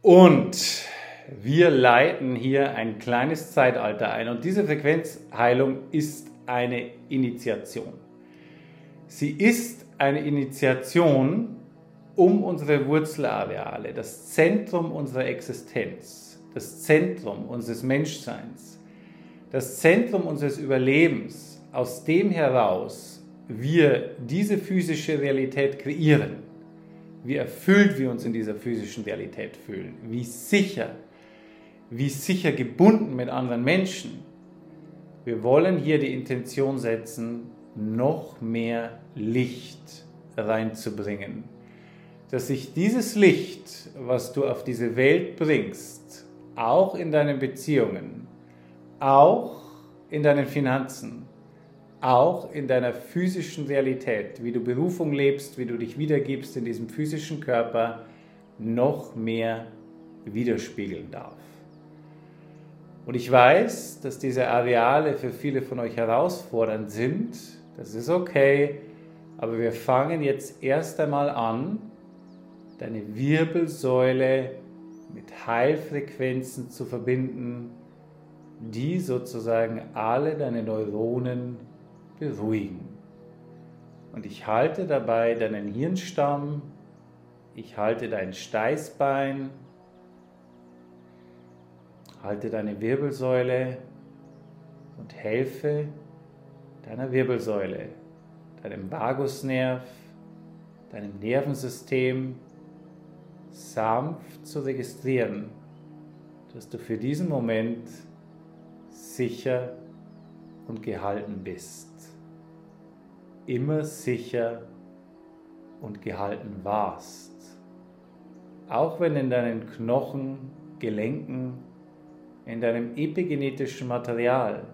Und wir leiten hier ein kleines Zeitalter ein. Und diese Frequenzheilung ist eine Initiation. Sie ist eine Initiation, um unsere Wurzelareale, das Zentrum unserer Existenz, das Zentrum unseres Menschseins, das Zentrum unseres Überlebens, aus dem heraus wir diese physische Realität kreieren, wie erfüllt wir uns in dieser physischen Realität fühlen, wie sicher gebunden mit anderen Menschen. Wir wollen hier die Intention setzen, noch mehr Licht reinzubringen, dass sich dieses Licht, was du auf diese Welt bringst, auch in deinen Beziehungen, auch in deinen Finanzen, auch in deiner physischen Realität, wie du Berufung lebst, wie du dich wiedergibst in diesem physischen Körper, noch mehr widerspiegeln darf. Und ich weiß, dass diese Areale für viele von euch herausfordernd sind. Das ist okay, aber wir fangen jetzt erst einmal an, deine Wirbelsäule mit Heilfrequenzen zu verbinden, die sozusagen alle deine Neuronen beruhigen. Und ich halte dabei deinen Hirnstamm, ich halte dein Steißbein, halte deine Wirbelsäule und helfe deiner Wirbelsäule, deinem Vagusnerv, deinem Nervensystem sanft zu registrieren, dass du für diesen Moment sicher und gehalten bist. Immer sicher und gehalten warst. Auch wenn in deinen Knochen, Gelenken, in deinem epigenetischen Material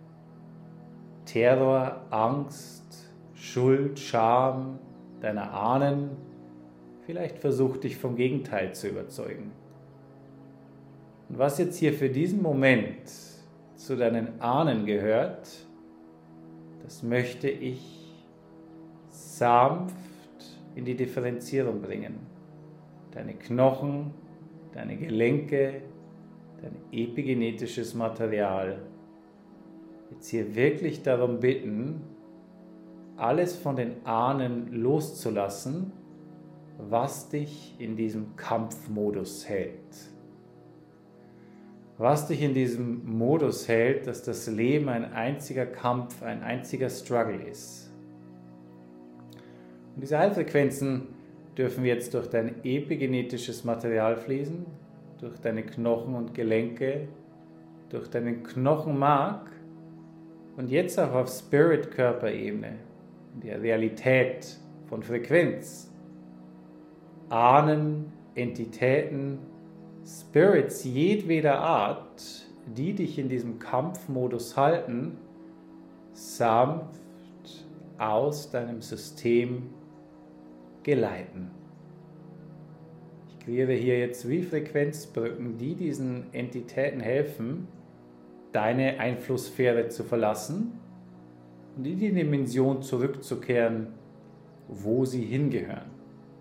Terror, Angst, Schuld, Scham deiner Ahnen vielleicht versucht, dich vom Gegenteil zu überzeugen. Und was jetzt hier für diesen Moment zu deinen Ahnen gehört, das möchte ich sanft in die Differenzierung bringen. Deine Knochen, deine Gelenke, dein epigenetisches Material. Jetzt hier wirklich darum bitten, alles von den Ahnen loszulassen, was dich in diesem Kampfmodus hält. Was dich in diesem Modus hält, dass das Leben ein einziger Kampf, ein einziger Struggle ist. Und diese Heilfrequenzen dürfen jetzt durch dein epigenetisches Material fließen, durch deine Knochen und Gelenke, durch deinen Knochenmark und jetzt auch auf Spirit-Körperebene, in der Realität von Frequenz. Ahnen, Entitäten, Spirits jedweder Art, die dich in diesem Kampfmodus halten, sanft aus deinem System geleiten. Ich kreiere hier jetzt wie Frequenzbrücken, die diesen Entitäten helfen, deine Einflusssphäre zu verlassen und in die Dimension zurückzukehren, wo sie hingehören.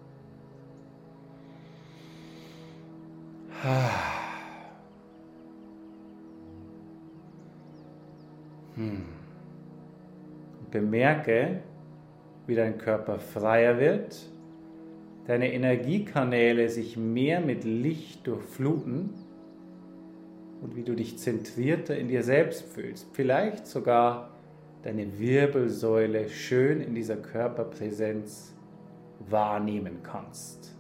Und bemerke, wie dein Körper freier wird, deine Energiekanäle sich mehr mit Licht durchfluten und wie du dich zentrierter in dir selbst fühlst. Vielleicht sogar deine Wirbelsäule schön in dieser Körperpräsenz wahrnehmen kannst.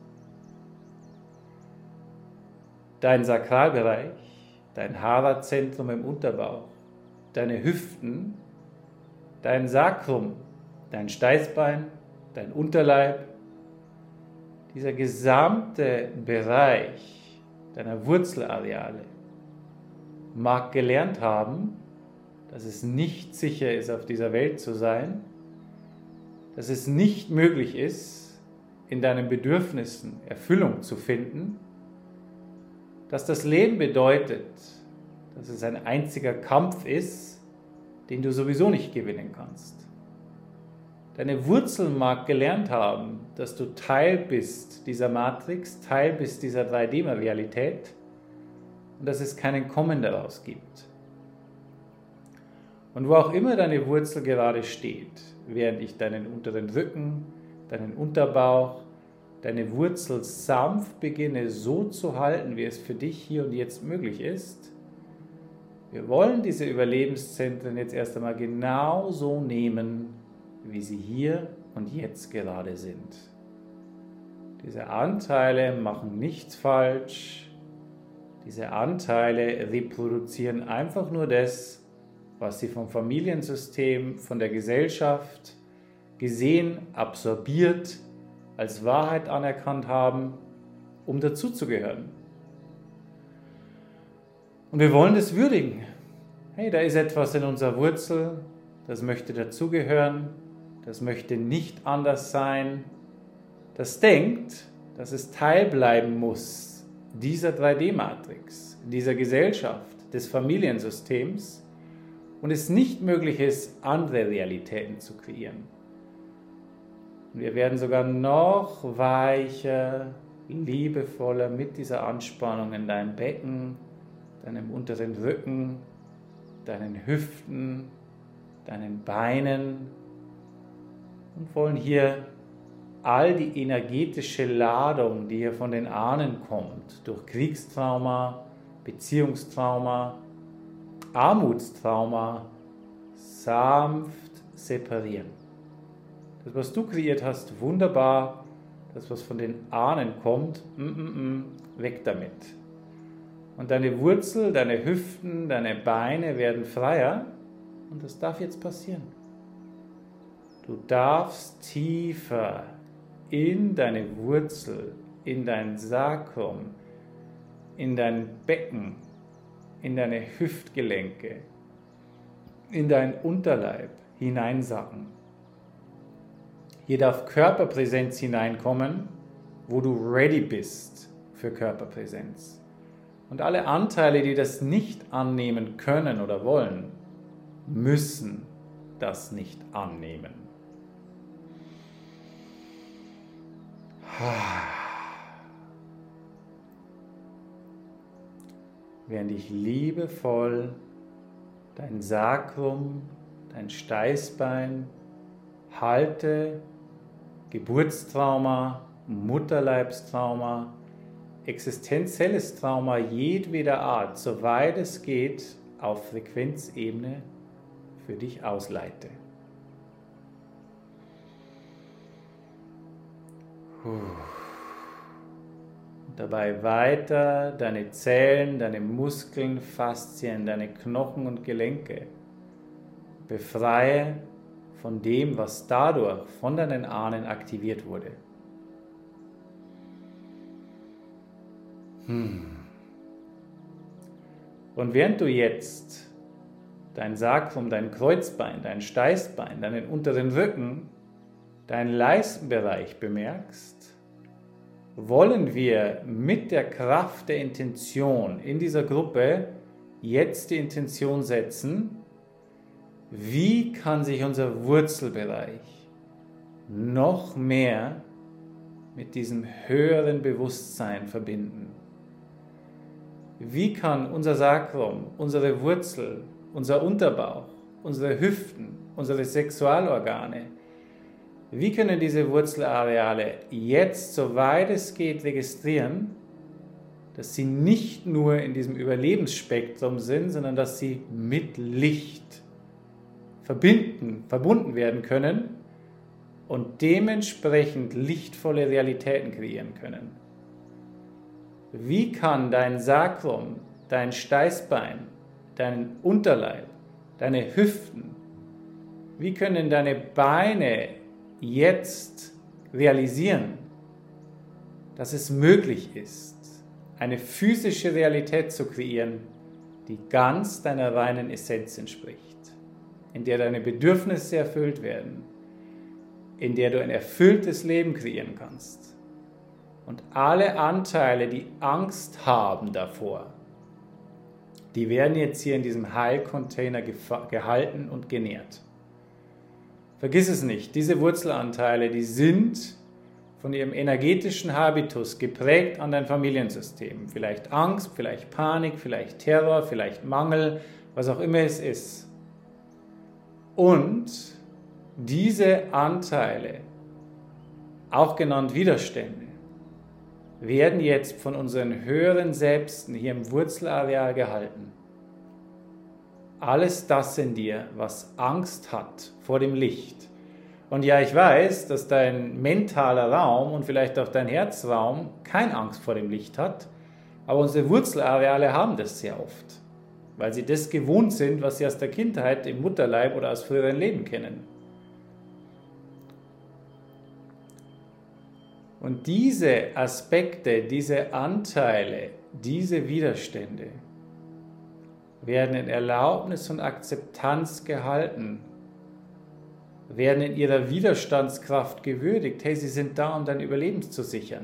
Dein Sakralbereich, dein Hara-Zentrum im Unterbauch, deine Hüften, dein Sakrum, dein Steißbein, dein Unterleib, dieser gesamte Bereich deiner Wurzelareale mag gelernt haben, dass es nicht sicher ist, auf dieser Welt zu sein, dass es nicht möglich ist, in deinen Bedürfnissen Erfüllung zu finden, dass das Leben bedeutet, dass es ein einziger Kampf ist, den du sowieso nicht gewinnen kannst. Deine Wurzeln mag gelernt haben, dass du Teil bist dieser Matrix, Teil bist dieser 3D-Realität und dass es keinen Kommen daraus gibt. Und wo auch immer deine Wurzel gerade steht, während ich deinen unteren Rücken, deinen Unterbauch, deine Wurzel sanft beginne so zu halten, wie es für dich hier und jetzt möglich ist, wir wollen diese Überlebenszentren jetzt erst einmal genau so nehmen, wie sie hier und jetzt gerade sind. Diese Anteile machen nichts falsch. Diese Anteile reproduzieren einfach nur das, was sie vom Familiensystem, von der Gesellschaft gesehen, absorbiert, als Wahrheit anerkannt haben, um dazuzugehören. Und wir wollen das würdigen. Hey, da ist etwas in unserer Wurzel, das möchte dazugehören, das möchte nicht anders sein, das denkt, dass es Teil bleiben muss dieser 3D-Matrix, dieser Gesellschaft, des Familiensystems und es nicht möglich ist, andere Realitäten zu kreieren. Und wir werden sogar noch weicher, liebevoller mit dieser Anspannung in deinem Becken, deinem unteren Rücken, deinen Hüften, deinen Beinen und wollen hier all die energetische Ladung, die hier von den Ahnen kommt, durch Kriegstrauma, Beziehungstrauma, Armutstrauma, sanft separieren. Das, was du kreiert hast, wunderbar. Das, was von den Ahnen kommt, weg damit. Und deine Wurzel, deine Hüften, deine Beine werden freier und das darf jetzt passieren. Du darfst tiefer in deine Wurzel, in dein Sakrum, in dein Becken, in deine Hüftgelenke, in deinen Unterleib hineinsacken. Hier darf Körperpräsenz hineinkommen, wo du ready bist für Körperpräsenz. Und alle Anteile, die das nicht annehmen können oder wollen, müssen das nicht annehmen. Während ich liebevoll dein Sakrum, dein Steißbein halte, Geburtstrauma, Mutterleibstrauma, existenzielles Trauma jedweder Art, soweit es geht, auf Frequenzebene für dich ausleite. Und dabei weiter deine Zellen, deine Muskeln, Faszien, deine Knochen und Gelenke befreie von dem, was dadurch von deinen Ahnen aktiviert wurde. Und während du jetzt dein Sakrum, dein Kreuzbein, dein Steißbein, deinen unteren Rücken, deinen Leistenbereich bemerkst, wollen wir mit der Kraft der Intention in dieser Gruppe jetzt die Intention setzen, wie kann sich unser Wurzelbereich noch mehr mit diesem höheren Bewusstsein verbinden? Wie kann unser Sakrum, unsere Wurzel, unser Unterbauch, unsere Hüften, unsere Sexualorgane, wie können diese Wurzelareale jetzt, soweit es geht, registrieren, dass sie nicht nur in diesem Überlebensspektrum sind, sondern dass sie mit Licht verbunden werden können und dementsprechend lichtvolle Realitäten kreieren können? Wie kann dein Sakrum, dein Steißbein, dein Unterleib, deine Hüften, wie können deine Beine jetzt realisieren, dass es möglich ist, eine physische Realität zu kreieren, die ganz deiner reinen Essenz entspricht, in der deine Bedürfnisse erfüllt werden, in der du ein erfülltes Leben kreieren kannst. Und alle Anteile, die Angst haben davor, die werden jetzt hier in diesem Heilcontainer gehalten und genährt. Vergiss es nicht, diese Wurzelanteile, die sind von ihrem energetischen Habitus geprägt an dein Familiensystem. Vielleicht Angst, vielleicht Panik, vielleicht Terror, vielleicht Mangel, was auch immer es ist. Und diese Anteile, auch genannt Widerstände, werden jetzt von unseren höheren Selbsten hier im Wurzelareal gehalten. Alles das in dir, was Angst hat vor dem Licht. Und ja, ich weiß, dass dein mentaler Raum und vielleicht auch dein Herzraum keine Angst vor dem Licht hat, aber unsere Wurzelareale haben das sehr oft, weil sie das gewohnt sind, was sie aus der Kindheit im Mutterleib oder aus früheren Leben kennen. Und diese Aspekte, diese Anteile, diese Widerstände werden in Erlaubnis und Akzeptanz gehalten, werden in ihrer Widerstandskraft gewürdigt. Hey, sie sind da, um dein Überleben zu sichern.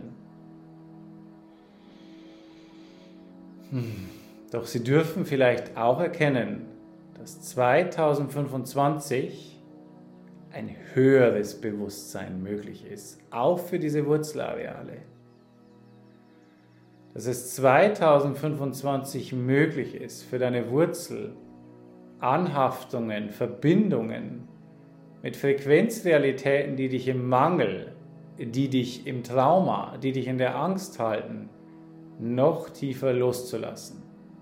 Doch sie dürfen vielleicht auch erkennen, dass 2025 ein höheres Bewusstsein möglich ist, auch für diese Wurzelareale. Dass es 2025 möglich ist, für deine Wurzel Anhaftungen, Verbindungen mit Frequenzrealitäten, die dich im Mangel, die dich im Trauma, die dich in der Angst halten, noch tiefer loszulassen.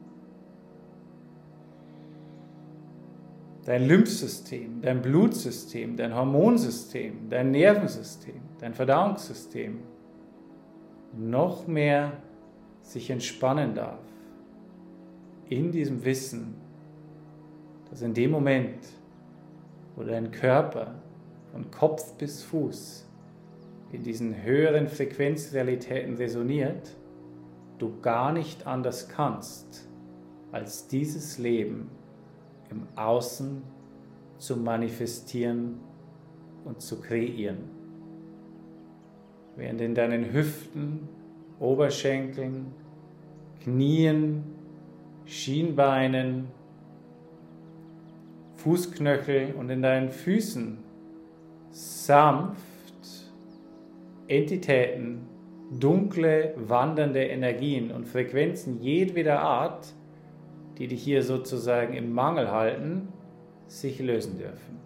Dein Lymphsystem, dein Blutsystem, dein Hormonsystem, dein Nervensystem, dein Verdauungssystem noch mehr sich entspannen darf. In diesem Wissen, dass in dem Moment, wo dein Körper von Kopf bis Fuß in diesen höheren Frequenzrealitäten resoniert, du gar nicht anders kannst, als dieses Leben im Außen zu manifestieren und zu kreieren. Während in deinen Hüften, Oberschenkeln, Knien, Schienbeinen, Fußknöchel und in deinen Füßen sanft Entitäten, dunkle, wandernde Energien und Frequenzen jedweder Art, die dich hier sozusagen im Mangel halten, sich lösen dürfen.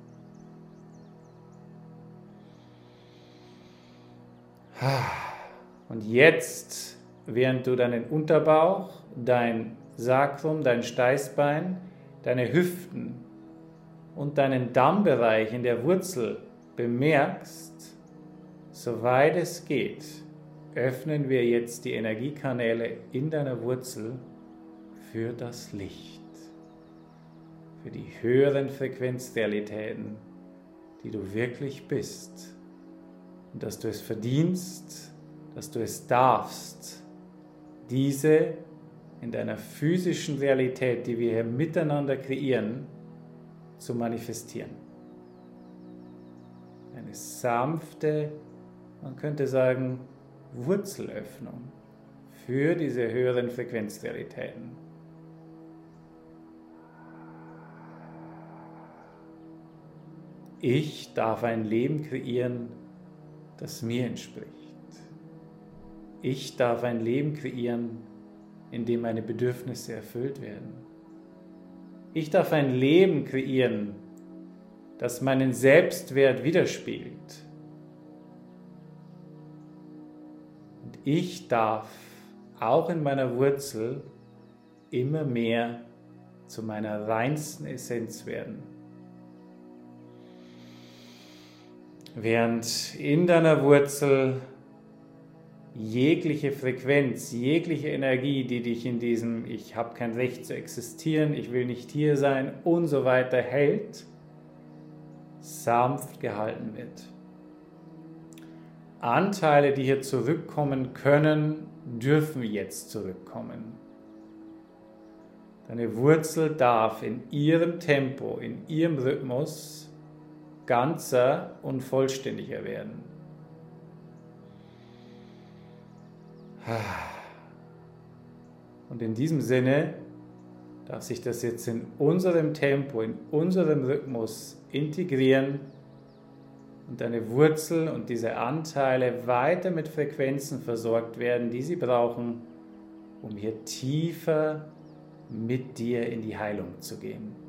Und jetzt, während du deinen Unterbauch, dein Sacrum, dein Steißbein, deine Hüften und deinen Dammbereich in der Wurzel bemerkst, soweit es geht, öffnen wir jetzt die Energiekanäle in deiner Wurzel für das Licht, für die höheren Frequenzrealitäten, die du wirklich bist und dass du es verdienst, dass du es darfst, diese in deiner physischen Realität, die wir hier miteinander kreieren, zu manifestieren. Eine sanfte, man könnte sagen, Wurzelöffnung für diese höheren Frequenzrealitäten. Ich darf ein Leben kreieren, das mir entspricht. Ich darf ein Leben kreieren, in dem meine Bedürfnisse erfüllt werden. Ich darf ein Leben kreieren, das meinen Selbstwert widerspiegelt. Und ich darf auch in meiner Wurzel immer mehr zu meiner reinsten Essenz werden. Während in deiner Wurzel jegliche Frequenz, jegliche Energie, die dich in diesem Ich habe kein Recht zu existieren, ich will nicht hier sein und so weiter hält, sanft gehalten wird. Anteile, die hier zurückkommen können, dürfen jetzt zurückkommen. Deine Wurzel darf in ihrem Tempo, in ihrem Rhythmus ganzer und vollständiger werden. Und in diesem Sinne darf sich das jetzt in unserem Tempo, in unserem Rhythmus integrieren und deine Wurzel und diese Anteile weiter mit Frequenzen versorgt werden, die sie brauchen, um hier tiefer mit dir in die Heilung zu gehen.